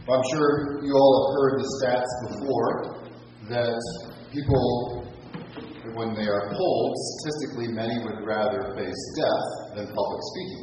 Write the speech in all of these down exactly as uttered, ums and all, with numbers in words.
Well, I'm sure you all have heard the stats before that people, when they are polled, statistically many would rather face death than public speaking.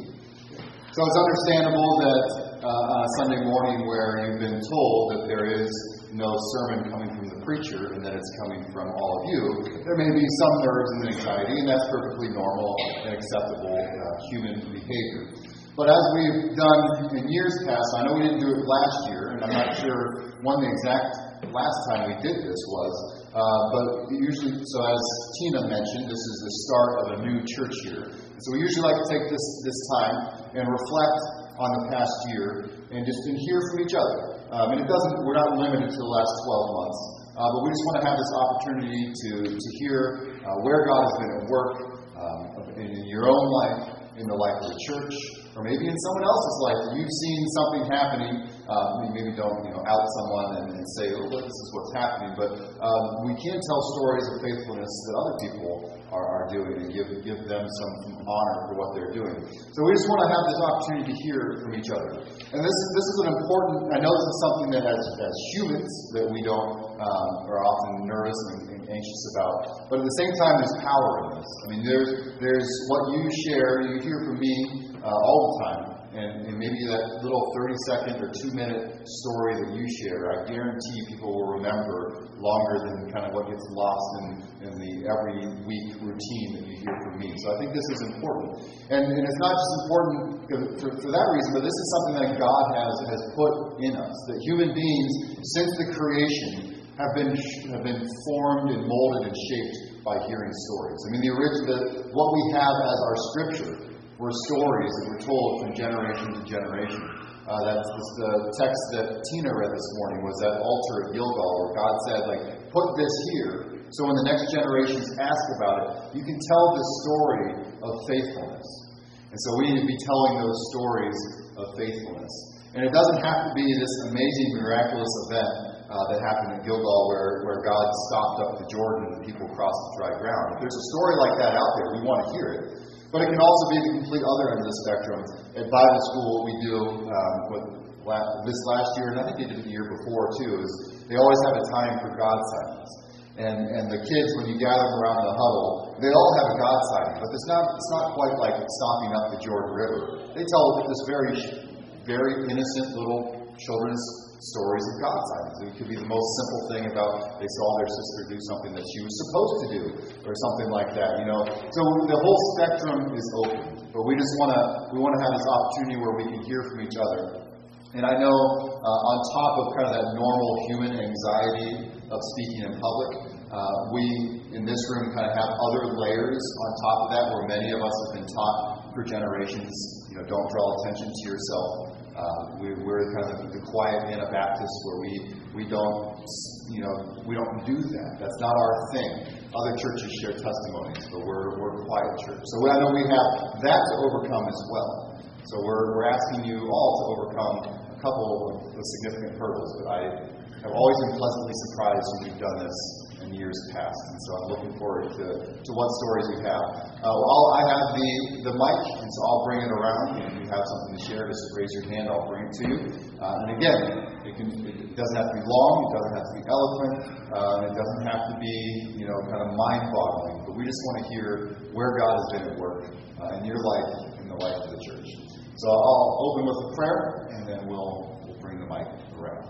So it's understandable that uh, on a Sunday morning where you've been told that there is no sermon coming from the preacher and that it's coming from all of you, there may be some nerves and anxiety, and that's perfectly normal and acceptable uh, human behavior. But as we've done in years past, I know we didn't do it last year, and I'm not sure when the exact last time we did this was, uh, but usually, so as Tina mentioned, this is the start of a new church year. So we usually like to take this, this time and reflect on the past year and just and hear from each other. Um, and it doesn't, we're not limited to the last twelve months, uh, but we just want to have this opportunity to, to hear uh, where God has been at work um, in, in your own life, in the life of the church, or maybe in someone else's life. You've seen something happening. Uh, maybe don't you know out someone and, and say, "Oh, look, this is what's happening." But um, we can tell stories of faithfulness that other people are, are doing, and give give them some, some honor for what they're doing. So we just want to have this opportunity to hear from each other. And this this is an important. I know this is something that as as humans that we don't um, are often nervous and, and anxious about. But at the same time, there's power in this. I mean, there's there's what you share. You hear from me uh, all the time. And, and maybe that little thirty-second or two-minute story that you share, I guarantee people will remember longer than kind of what gets lost in, in the every week routine that you hear from me. So I think this is important. And, and it's not just important for, for that reason, but this is something that God has, has put in us. That human beings, since the creation, have been have been formed and molded and shaped by hearing stories. I mean, the original, what we have as our scripture were stories that were told from generation to generation. Uh, that's the text that Tina read this morning was that altar at Gilgal where God said, like, put this here, so when the next generations ask about it, you can tell the story of faithfulness. And so we need to be telling those stories of faithfulness. And it doesn't have to be this amazing, miraculous event uh, that happened at Gilgal where, where God stopped up the Jordan and people crossed the dry ground. If there's a story like that out there, we want to hear it. But it can also be the complete other end of the spectrum. At Bible school, what we do um, with this last year, and I think they did it the year before too, is they always have a time for God silence. And and the kids, when you gather them around the huddle, they all have a God silence. But it's not it's not quite like stopping up the Jordan River. They tell this very, very innocent little children's stories of God silence. It could be the most simple thing about they saw their sister do something that she was supposed to do, or something like that. You know, so the whole spectrum is open. But we just want to we want to have this opportunity where we can hear from each other. And I know uh, on top of kind of that normal human anxiety of speaking in public, uh, we in this room kind of have other layers on top of that, where many of us have been taught for generations. You know, don't draw attention to yourself. Uh, we, we're kind of the quiet Anabaptists where we, we don't, you know, we don't do that. That's not our thing. Other churches share testimonies, but we're we're a quiet church. So I know we have that to overcome as well. So we're we're asking you all to overcome a couple of significant hurdles. But I have always been pleasantly surprised when we've done this in years past, and so I'm looking forward to, to what stories you have. Uh, I'll, I have the, the mic, and so I'll bring it around. And if you have something to share, just raise your hand. I'll bring it to you. Uh, and again, it, can, it doesn't have to be long. It doesn't have to be eloquent. Uh, it doesn't have to be, you know, kind of mind-boggling. But we just want to hear where God has been at work uh, in your life, in the life of the church. So I'll open with a prayer, and then we'll, we'll bring the mic around.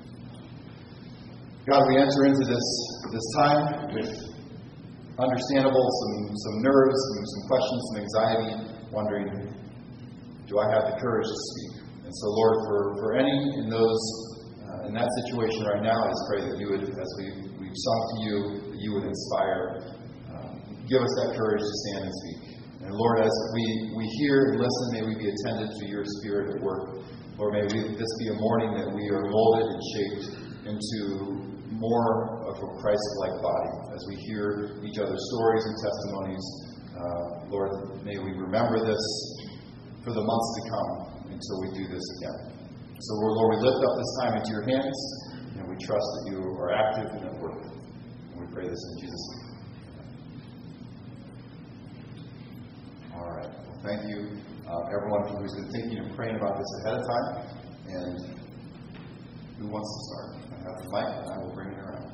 God, we enter into this this time with understandable some some nerves, some, some questions, some anxiety, wondering, do I have the courage to speak? And so, Lord, for, for any in those uh, in that situation right now, I just pray that you would, as we we've sung to you, that you would inspire, uh, give us that courage to stand and speak. And Lord, as we, we hear and listen, may we be attentive to your Spirit at work. Lord, may we, this be a morning that we are molded and shaped into more of a Christ-like body as we hear each other's stories and testimonies. Uh, Lord, may we remember this for the months to come until we do this again. So, Lord, we lift up this time into your hands, and we trust that you are active and at work. And we pray this in Jesus' name. All right. Well, thank you, uh, everyone who's been thinking and praying about this ahead of time. And who wants to start? I have the mic, and I will bring it around.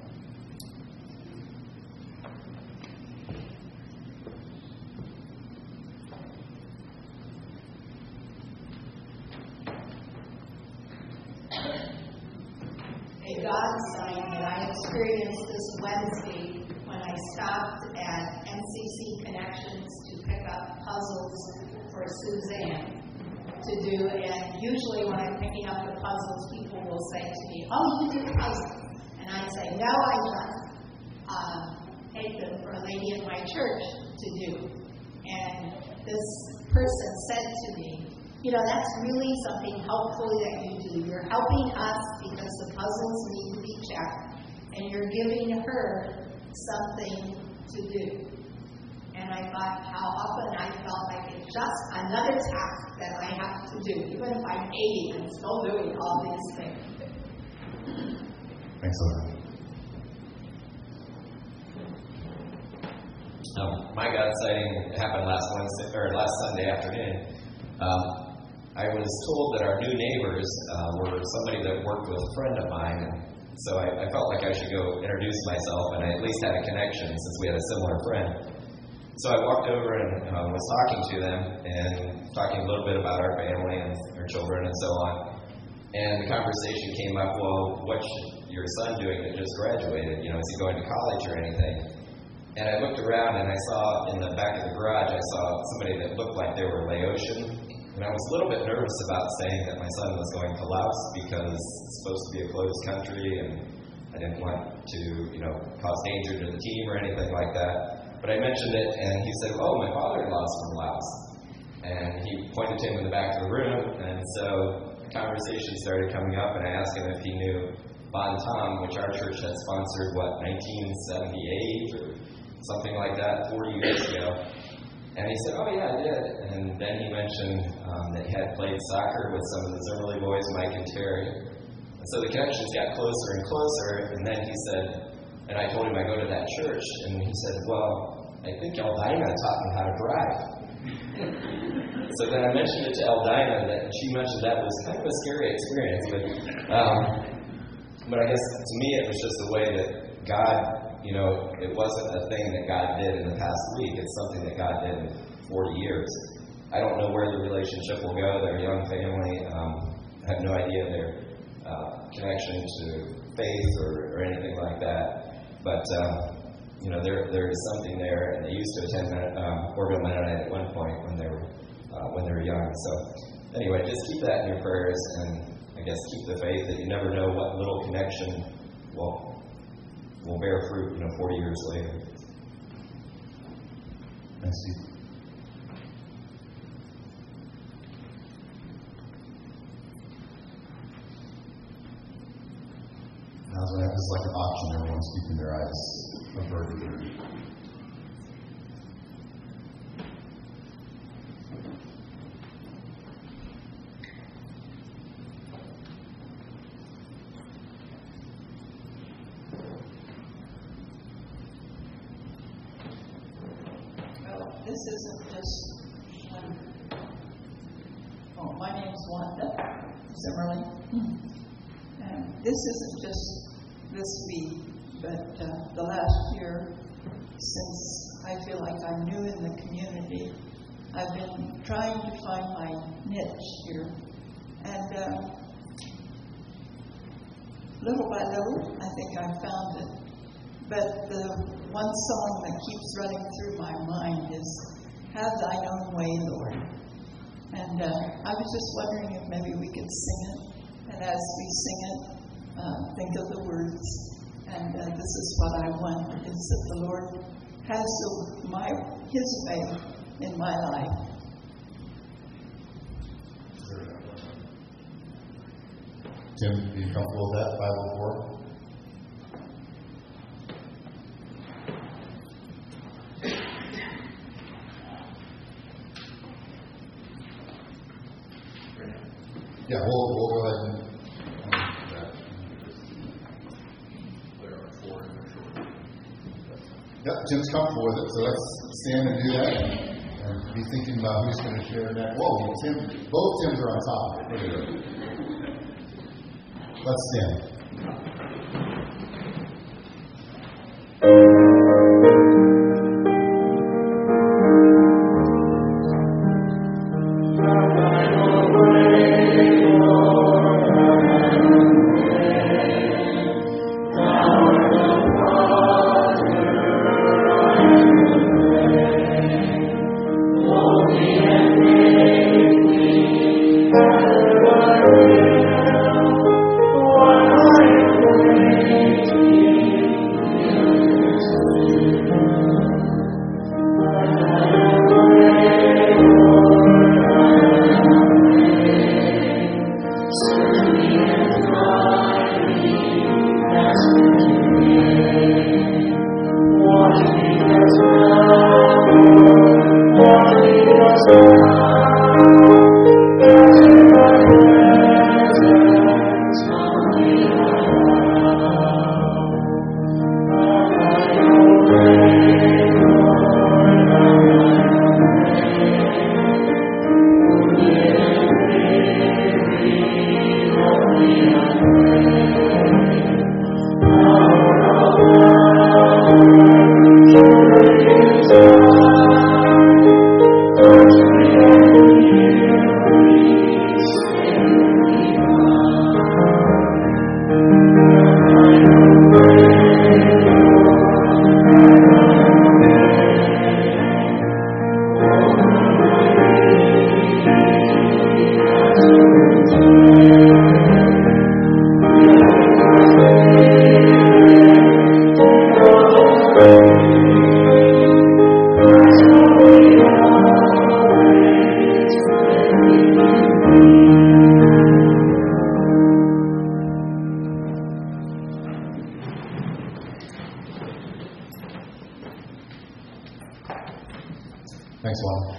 A God sign that I experienced this Wednesday when I stopped at N C C Connections to pick up puzzles for Suzanne to do. And usually when I'm picking up the puzzles, people will say to me, "Oh, you do puzzles." And I say, "No, I just uh, take them for a lady in my church to do." And this person said to me, "You know, that's really something helpful that you do. You're helping us because the puzzles need to be checked, and you're giving her something to do." And I thought how often I felt like it's just another task that I have to do. Even if I'm eighty, I'm still doing all these things. Thanks a lot. Um, my God sighting happened last Wednesday or last Sunday afternoon. Um, I was told that our new neighbors uh, were somebody that worked with a friend of mine, and so I, I felt like I should go introduce myself, and I at least had a connection since we had a similar friend. So I walked over and uh, was talking to them and talking a little bit about our family and our children and so on. And the conversation came up, well, what's your son doing that just graduated? You know, is he going to college or anything? And I looked around and I saw in the back of the garage, I saw somebody that looked like they were Laotian. And I was a little bit nervous about saying that my son was going to Laos because it's supposed to be a closed country and I didn't want to, you know, cause danger to the team or anything like that. But I mentioned it and he said, "Oh, my father-in-law's from Laos." And he pointed to him in the back of the room, and so the conversation started coming up, and I asked him if he knew Bon Tom, which our church had sponsored, what, nineteen seventy-eight or something like that, forty years ago. And he said, "Oh, yeah, I did." And then he mentioned um, that he had played soccer with some of the Zimmerly boys, Mike and Terry. And so the connections got closer and closer, and then he said, and I told him I go to that church, and he said, "Well, I think Eldina taught me how to drive." So then I mentioned it to Eldina, that and she mentioned that was kind of a scary experience. But, um, but I guess to me it was just the way that God, you know, it wasn't a thing that God did in the past week. It's something that God did in forty years. I don't know where the relationship will go. They're a young family. Um, I have no idea their uh, connection to faith or, or anything like that. But, um, you know, there there is something there, and they used to attend um, Orville Mennonite at one point when they were uh, when they were young. So, anyway, just keep that in your prayers, and I guess keep the faith that you never know what little connection will will bear fruit, you know, forty years later. Thanks, Steve. Now, when it was like an auction, everyone's keeping their eyes averted. Well, this isn't just one. Oh, my name's Wanda Zimmerly. And this isn't just this week, but uh, the last year, since I feel like I'm new in the community, I've been trying to find my niche here. And uh, little by little, I think I've found it. But the one song that keeps running through my mind is, "Have Thine Own Way, Lord." And uh, I was just wondering if maybe we could sing it. And as we sing it, uh, think of the words. And uh, this is what I want, is that the Lord has the, my His way in my life. Tim, are you comfortable with that, five oh four? Yeah, we'll, we'll go ahead and Yep, Tim's comfortable with it, so let's stand and do that and be thinking about who's going to share next. Whoa, Tim, both Tims are on top of it. Let's stand. Thanks, Juan.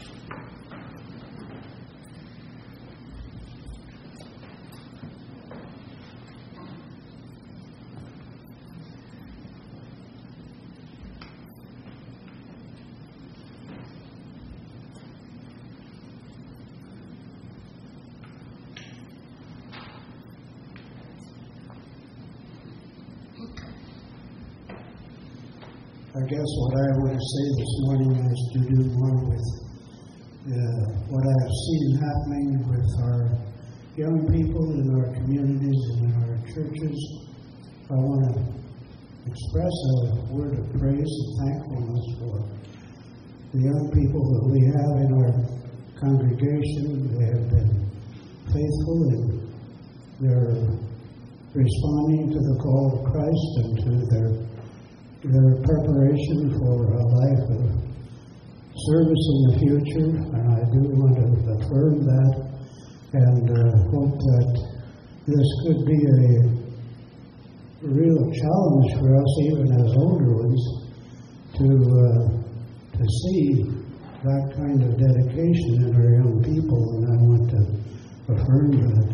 I guess what I want to say this morning has to do more with uh, what I have seen happening with our young people in our communities and in our churches. I want to express a word of praise and thankfulness for the young people that we have in our congregation. They have been faithful in their responding to the call of Christ and to their their preparation for a life of service in the future, and I do want to affirm that and uh, hope that this could be a real challenge for us, even as older ones, to uh, to see that kind of dedication in our young people, and I want to affirm that.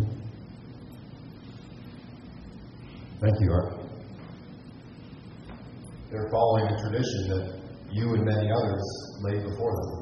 Thank you, Art. They're following a tradition that you and many others laid before them.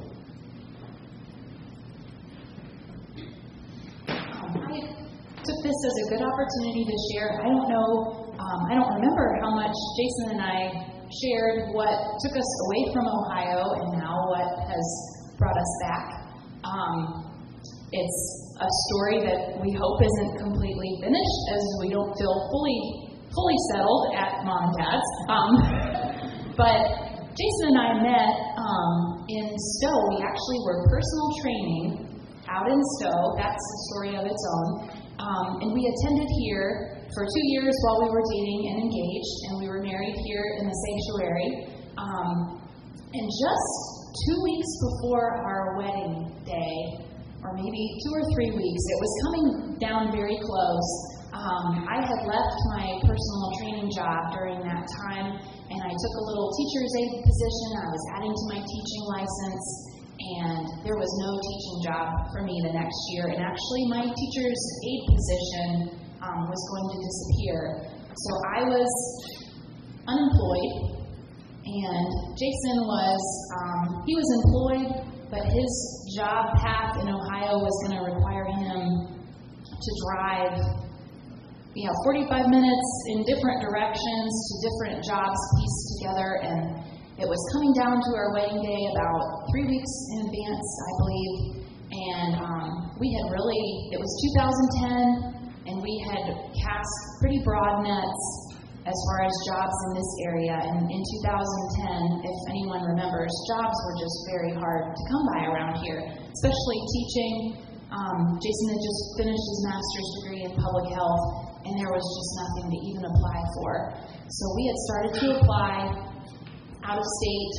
Um, I took this as a good opportunity to share. I don't know, um, I don't remember how much Jason and I shared what took us away from Ohio and now what has brought us back. Um, it's a story that we hope isn't completely finished, as we don't feel fully fully settled at Mom and Dad's. Um, but Jason and I met um, in Stowe. We actually were personal training out in Stowe. That's a story of its own. Um, and we attended here for two years while we were dating and engaged, and we were married here in the sanctuary. Um, and just two weeks before our wedding day, or maybe two or three weeks, it was coming down very close. Um, I had left my personal training job during that time, and I took a little teacher's aide position. I was adding to my teaching license, and there was no teaching job for me the next year. And actually, my teacher's aide position um, was going to disappear. So I was unemployed, and Jason was, um, he was employed, but his job path in Ohio was going to require him to drive you know, forty-five minutes in different directions to different jobs pieced together, and it was coming down to our wedding day about three weeks in advance, I believe, and um, we had really, it was two thousand ten, and we had cast pretty broad nets as far as jobs in this area, and in two thousand ten, if anyone remembers, jobs were just very hard to come by around here, especially teaching. Um, Jason had just finished his master's degree in public health, and there was just nothing to even apply for. So we had started to apply out of state.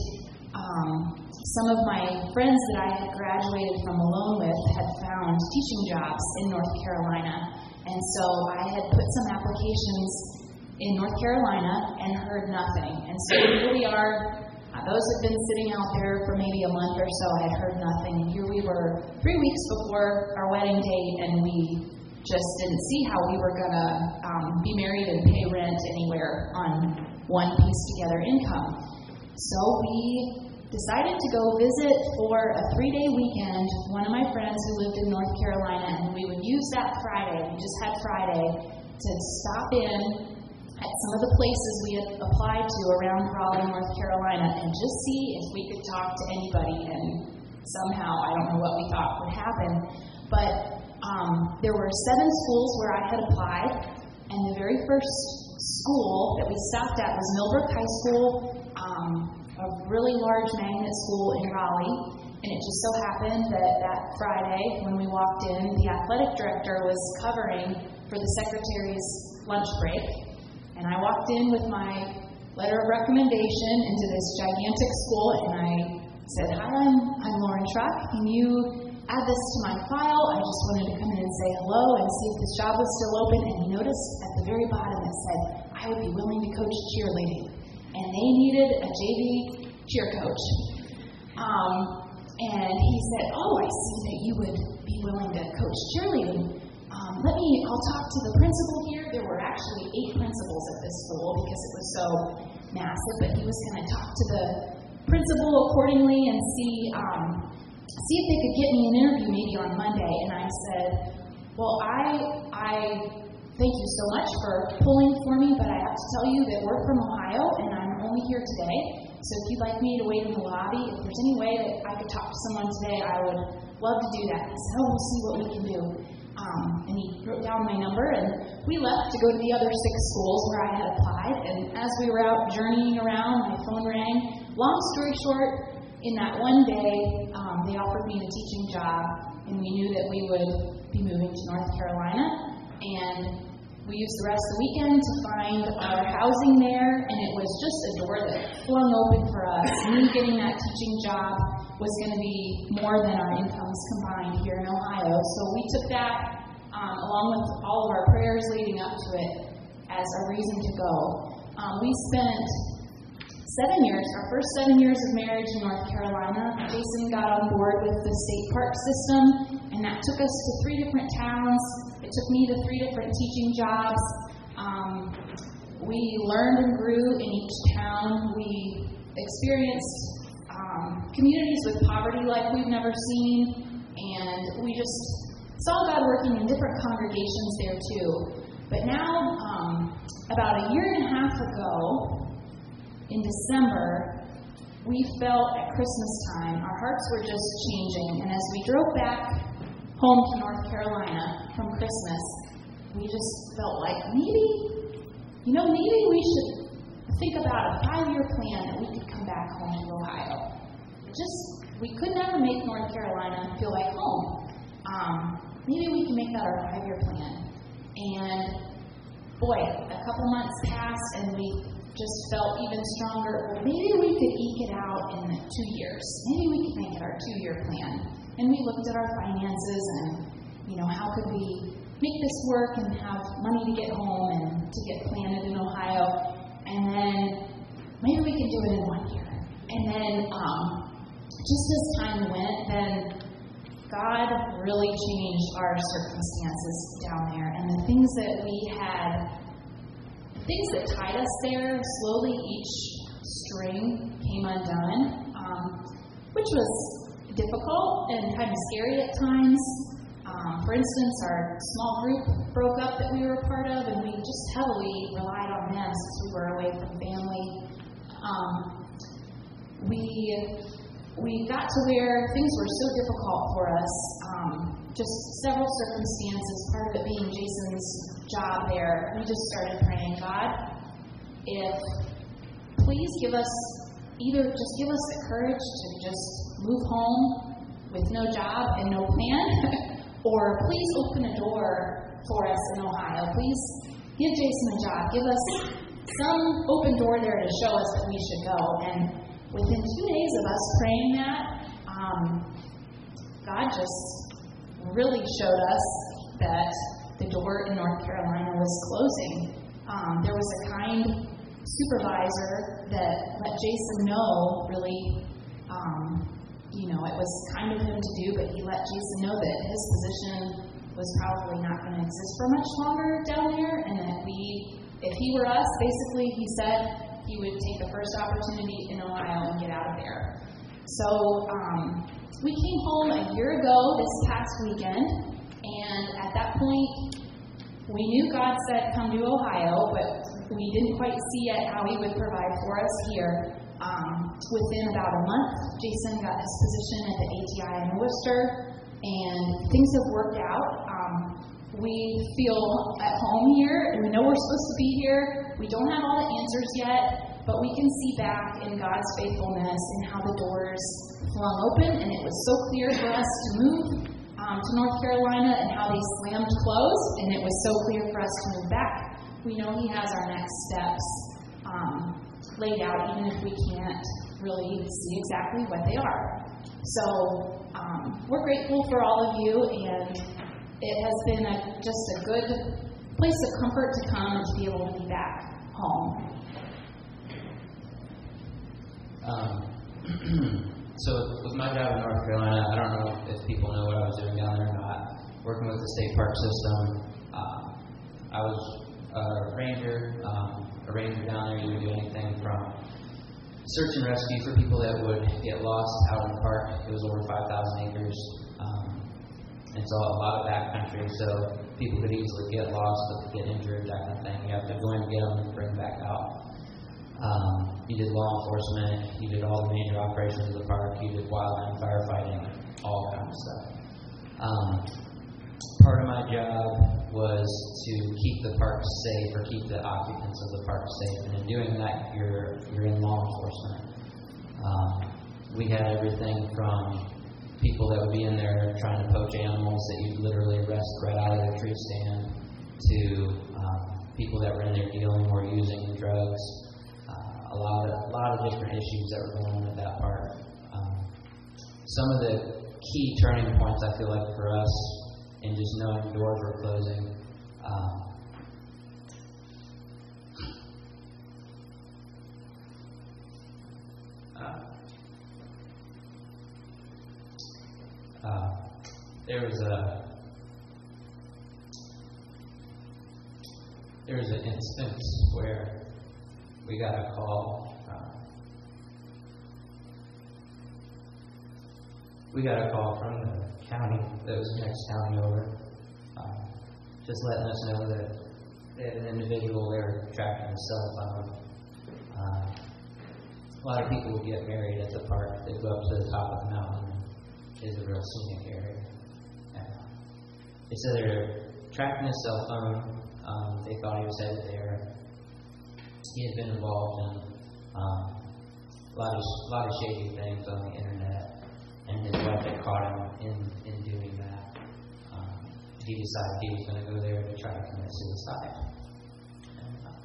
Um, some of my friends that I had graduated from Malone with had found teaching jobs in North Carolina, and so I had put some applications in North Carolina and heard nothing. And so here we are. Uh, those had been sitting out there for maybe a month or so. I had heard nothing. And here we were three weeks before our wedding date, and we just didn't see how we were going to um, be married and pay rent anywhere on one piece together income. So we decided to go visit for a three-day weekend one of my friends who lived in North Carolina, and we would use that Friday, we just had Friday, to stop in at some of the places we had applied to around Raleigh, North Carolina, and just see if we could talk to anybody. And somehow, I don't know what we thought would happen, but um, there were seven schools where I had applied, and the very first school that we stopped at was Millbrook High School, um, a really large magnet school in Raleigh. And it just so happened that that Friday, when we walked in, the athletic director was covering for the secretary's lunch break. And I walked in with my letter of recommendation into this gigantic school, and I said, "Hi, I'm, I'm Lauren Truck. Can you add this to my file? I just wanted to come in and say hello and see if this job was still open." And he noticed at the very bottom it said, "I would be willing to coach cheerleading." And they needed a J V cheer coach. Um, and he said, "Oh, I see that you would be willing to coach cheerleading. Um, let me, I'll talk to the principal here." There were actually eight principals at this school because it was so massive, but he was going to talk to the principal accordingly and see um, see if they could get me an interview maybe on Monday. And I said, "Well, I I thank you so much for pulling for me, but I have to tell you that we're from Ohio and I'm only here today. So if you'd like me to wait in the lobby, if there's any way that I could talk to someone today, I would love to do that." He said, "Oh, we'll see what we can do." Um, and he wrote down my number, and we left to go to the other six schools where I had applied. And as we were out journeying around, my phone rang. Long story short, in that one day, um, they offered me a teaching job, and we knew that we would be moving to North Carolina. And we used the rest of the weekend to find our housing there, and it was just a door that flung open for us. Me getting that teaching job was going to be more than our incomes combined here in Ohio. So we took that, um, along with all of our prayers leading up to it, as a reason to go. Um, we spent seven years, our first seven years of marriage in North Carolina. Jason got on board with the state park system, and that took us to three different towns. It took me to three different teaching jobs. Um, we learned and grew in each town. We experienced um, communities with poverty like we've never seen, and we just saw God working in different congregations there too. But now, um, about a year and a half ago, in December, we felt at Christmas time, our hearts were just changing, and as we drove back home to North Carolina from Christmas, we just felt like maybe, you know, maybe we should think about a five-year plan that we could come back home to Ohio. Just, we could never make North Carolina feel like home. Um, maybe we can make that our five-year plan. And boy, a couple months passed, and we just felt even stronger. Well, maybe we could eke it out in two years. Maybe we could make it our two-year plan. And we looked at our finances and, you know, how could we make this work and have money to get home and to get planted in Ohio. And then maybe we could do it in one year. And then um, just as time went, then God really changed our circumstances down there. And the things that we had, the things that tied us there, slowly each string came undone, um, which was difficult and kind of scary at times. Um, Um, for instance, our small group broke up that we were a part of, and we just heavily relied on them since we were away from family. Um, we we got to where things were so difficult for us, um, just several circumstances, part of it being Jason's job there. We just started praying, God, if please give us, either just give us the courage to just move home with no job and no plan, or please open a door for us in Ohio. Please give Jason a job. Give us some open door there to show us that we should go. And within two days of us praying that, um, God just really showed us that the door in North Carolina was closing. Um, there was a kind supervisor that let Jason know, really, um, you know, it was kind of him to do, but he let Jason know that his position was probably not going to exist for much longer down there, and that we, if he were us, basically, he said he would take the first opportunity in Ohio and get out of there. So um, we came home a year ago this past weekend, and at that point, we knew God said come to Ohio, but we didn't quite see yet how he would provide for us here. Um, within about a month, Jason got his position at the A T I in Worcester, and things have worked out. Um, we feel at home here, and we know we're supposed to be here. We don't have all the answers yet, but we can see back in God's faithfulness and how the doors flung open, and it was so clear for us to move um, to North Carolina, and how they slammed closed, and it was so clear for us to move back. We know he has our next steps um, laid out, even if we can't really see exactly what they are. So um, we're grateful for all of you, and it has been a, just a good place of comfort to come and to be able to be back home. Um, so with my job in North Carolina, I don't know if people know what I was doing down there or not. Working with the state park system, uh, I was a ranger. Um, a ranger down there, you would do anything from search and rescue for people that would get lost out in the park. It was over five thousand acres. Um, and so a lot of backcountry, so people could easily get lost, but get injured, that kind of thing. You have to go in and get them and bring them back out. Um, you did law enforcement, you did all the major operations of the park, you did wildland firefighting, all kinds of stuff. Um, part of my job was to keep the park safe, or keep the occupants of the park safe, and in doing that, you're you're in law enforcement. Um, we had everything from people that would be in there trying to poach animals that you'd literally arrest right out of their tree stand, to um, people that were in there dealing or using drugs. Uh, a lot of a lot of different issues that were going on at that park. Um, some of the key turning points, I feel like, for us, and just knowing doors were closing. Um, uh, uh, there was a there was an instance where we got a call. Uh, we got a call from the county that was the next county over, uh, just letting us know that they had an individual they were tracking a cell phone. Uh, a lot of people would get married at the park. They'd go up to the top of the mountain. It's a real scenic area. And, uh, they said they were tracking his cell phone. Um, they thought he was headed there. He had been involved in um, a lot of a lot of shady things on the internet. And his wife had caught him in, in doing that. Um, he decided he was going to go there to try to commit suicide. And, uh,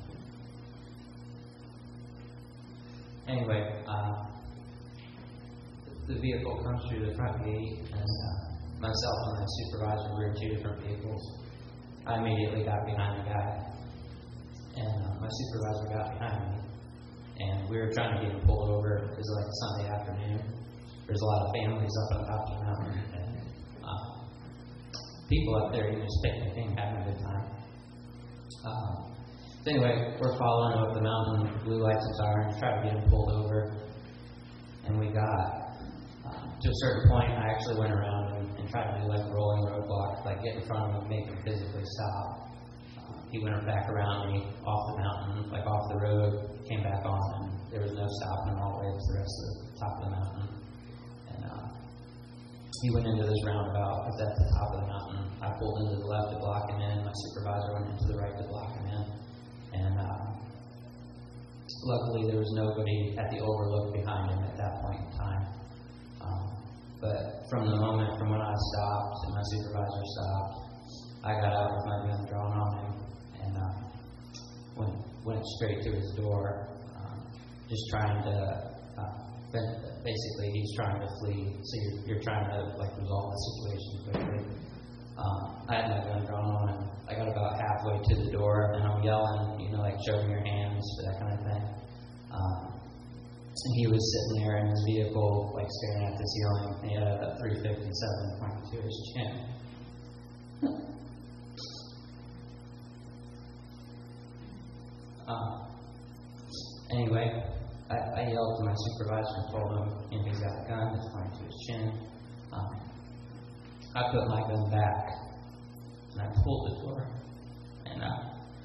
anyway, uh, the vehicle comes through the front gate, and uh, myself and my supervisor were in two different vehicles. I immediately got behind the guy, and uh, my supervisor got behind me, and we were trying to get him pulled over. It was like a Sunday afternoon. There's a lot of families up on top of the mountain, and uh, people up there, you know, just picnicking, having a good time. Uh, so anyway, we're following up the mountain, blue lights and sirens, trying to get him pulled over, and we got uh, to a certain point. I actually went around and, and and tried to do like a rolling roadblock, like get in front of him, make him physically stop. Uh, he went back around me off the mountain, like off the road, came back on, and there was no stopping him all the way up to the rest of the top of the mountain. And uh, he went into this roundabout, was at the top of the mountain. I pulled into the left to block him in. My supervisor went into the right to block him in. And uh, luckily, there was nobody at the overlook behind him at that point in time. Um, but from the moment from when I stopped and my supervisor stopped, I got out with my gun drawn on him and uh, went, went straight to his door, um, just trying to, uh, basically, he's trying to flee, so you're, you're trying to like resolve the situation quickly. Um, I had my gun drawn on him. I got about halfway to the door, and I'm yelling, you know, like, show me your hands, that kind of thing. Um, and he was sitting there in his vehicle, like, staring at the ceiling. He had a three fifty-seven pointing to his chin. uh, anyway, I, I yelled to my supervisor and told him, you know, he's got a gun, it's pointing to his chin. Um, I put my gun back, and I pulled the door, and uh,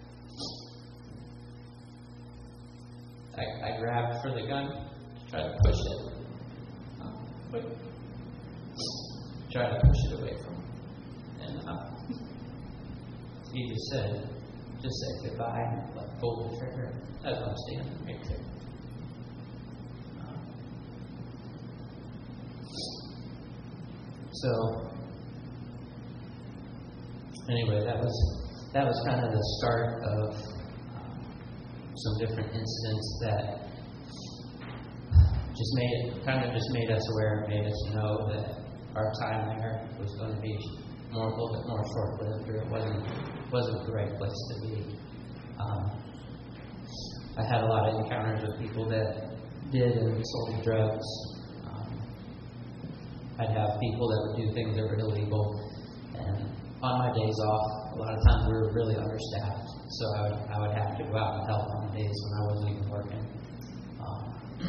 I, I grabbed for the gun to try to push it, uh, but try to push it away from him. And uh, he just said, just said goodbye, and like, pulled the trigger as I'm standing right there. Uh, so. Anyway, that was that was kind of the start of um, some different incidents that just made it kind of just made us aware, made us know that our time there was going to be more a little bit more short-lived, or it wasn't wasn't the right place to be. Um, I had a lot of encounters with people that did and sold drugs. Um, I'd have people that would do things that were illegal, and on my days off, a lot of times we were really understaffed, so I would, I would have to go out and help on the days when I wasn't even working. Um,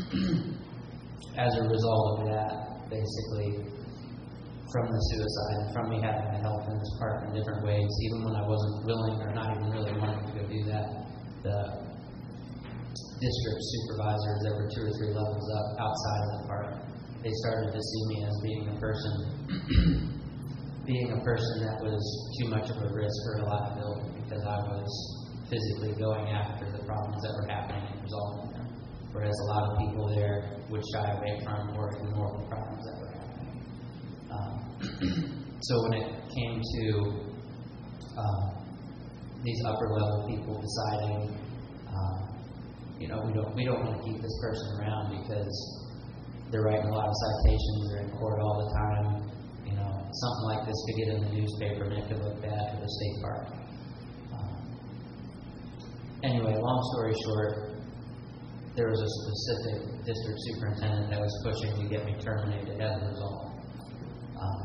as a result of that, basically, from the suicide and from me having to help in this park in different ways, even when I wasn't willing or not even really wanting to go do that, the district supervisors that were two or three levels up outside of the park, they started to see me as being a person being a person that was too much of a risk or a liability, because I was physically going after the problems that were happening and resolving them, whereas a lot of people there would shy away from or ignore the problems that were happening. Um, so when it came to um, these upper level people deciding, um, you know, we don't we don't want to keep this person around because they're writing a lot of citations, they're in court all the time. You know, something like this could get in the newspaper and it could look bad for the state park. Um, anyway, long story short, there was a specific district superintendent that was pushing to get me terminated as a result. Um,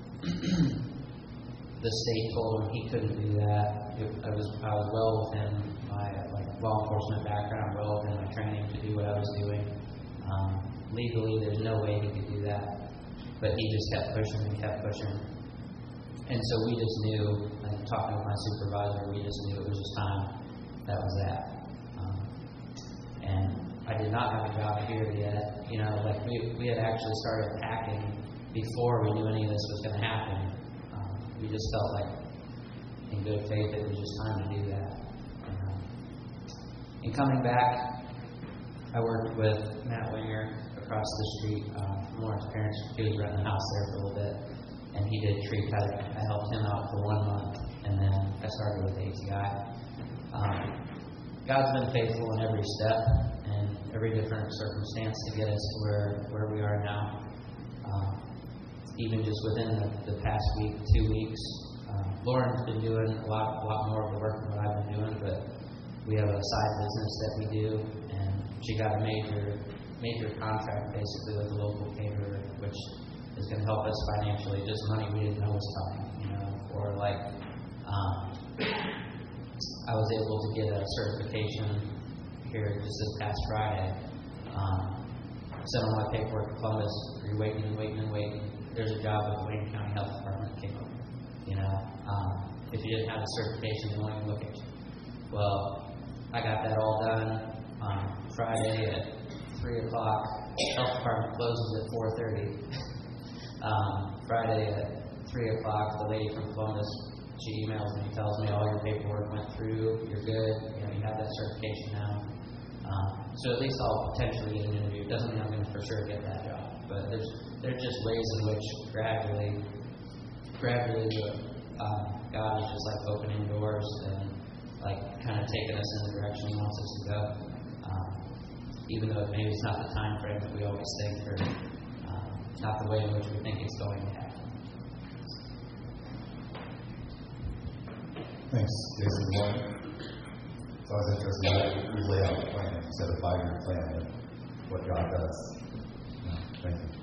the state told him he couldn't do that. It, I was I was well within my like law enforcement background, well within my training to do what I was doing. Um, legally, there's no way he could do that. But he just kept pushing and kept pushing. And so we just knew, like talking with my supervisor, we just knew it was just time. That was that. Um, and I did not have a job here yet. You know, like we we had actually started packing before we knew any of this was going to happen. Um, we just felt like, in good faith, it was just time to do that. Um, and coming back, I worked with Matt Winger across the street. Um, Lauren's parents, he was renting the house there for a little bit, and he did tree cutting. I helped him out for one month, and then I started with A T I. Um, God's been faithful in every step and every different circumstance to get us to where, where we are now. Um, even just within the, the past week, two weeks, um, Lauren's been doing a lot, a lot more of the work than what I've been doing, but we have a side business that we do, and she got a major major contract basically with a local caterer, which is going to help us financially, just money we didn't know was coming, you know, or like um, I was able to get a certification here just this past Friday. Um, sent all my paperwork to Columbus, you're waiting and waiting and waiting. There's a job with the Wayne County Health Department came up. You know, um, if you didn't have the certification, they won't even look at you. Well, I got that all done on Friday at three o'clock. Health department closes at four thirty. um, Friday at three o'clock, the lady from Columbus, she emails me, tells me all your paperwork went through, you're good, you know, you have that certification now. Um, so at least I'll potentially get an interview. It doesn't mean I'm going to for sure get that job, but there's there's just ways in which gradually, gradually, um, God is just like opening doors and like kind of taking us in the direction He wants us to go. Um, even though maybe it's not the time frame that we always think, or um, not the way in which we think it's going to happen. Thanks, Jason. One, it's always interesting how you lay out a plan. You set a five-year plan of what God does. Yeah, thank you.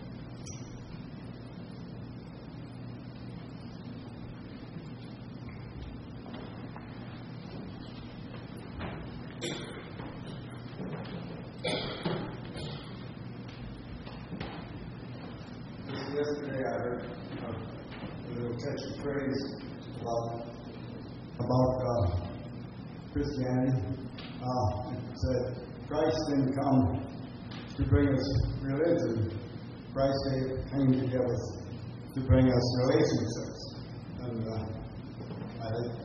Yesterday I heard uh, a little catchy phrase about, about uh, Christianity. Uh, it said, Christ didn't come to bring us religion. Christ came to give us, to bring us relationships. And uh, I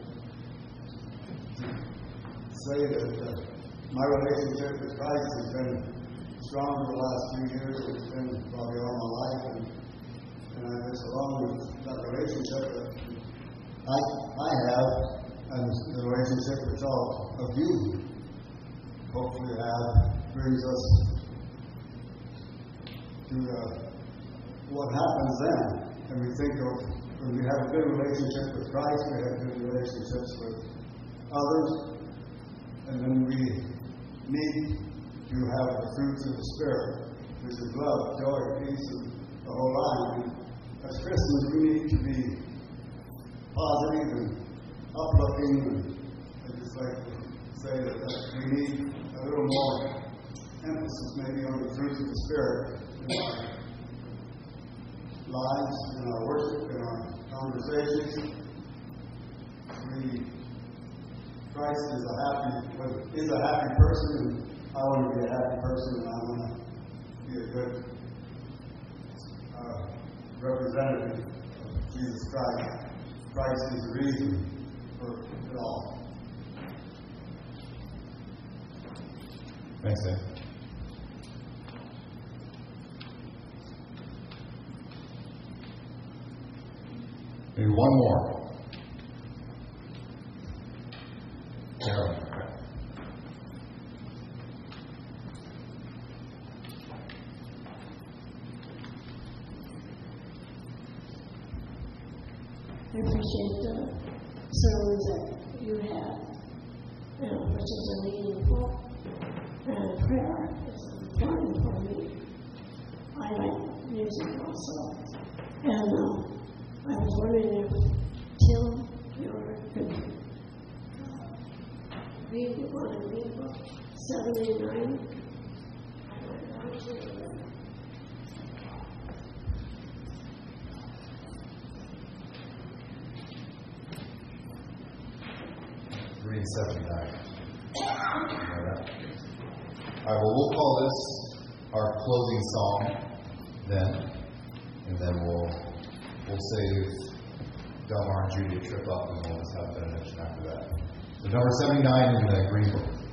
say that uh, my relationship with Christ has been strong for the last few years. It's been probably all my life. And, and it's along with that relationship that I, I have, and the relationship with all of you, hopefully have, brings us to uh, what happens then. And we think of, when we have a good relationship with Christ, we have good relationships with others, and then we need to have the fruits of the Spirit, which is love, joy, peace, and the whole line. And as Christians, we need to be positive and uplifting, and I just like to say that, that we need a little more emphasis maybe on the fruits of the Spirit in our lives, in our worship, in our conversations. We, Christ is a happy, is a happy person, and I want to be a happy person, and I want to be a good uh, representative of Jesus Christ. Christ is the reason for it all. Thanks, Dave. Maybe one more. Carol. I appreciate the sermons that you have, and which is a meaningful, and prayer is important for me. I like music also, and um, I was wondering if Tim, you could uh, read one of me, book seventy-nine. I went down to the Read seventy-nine. All right, well, we'll call this our closing song then, and then we'll we'll save Delmar and Judy a trip up, and we'll just have benediction after that. So number seventy-nine in the Green Book.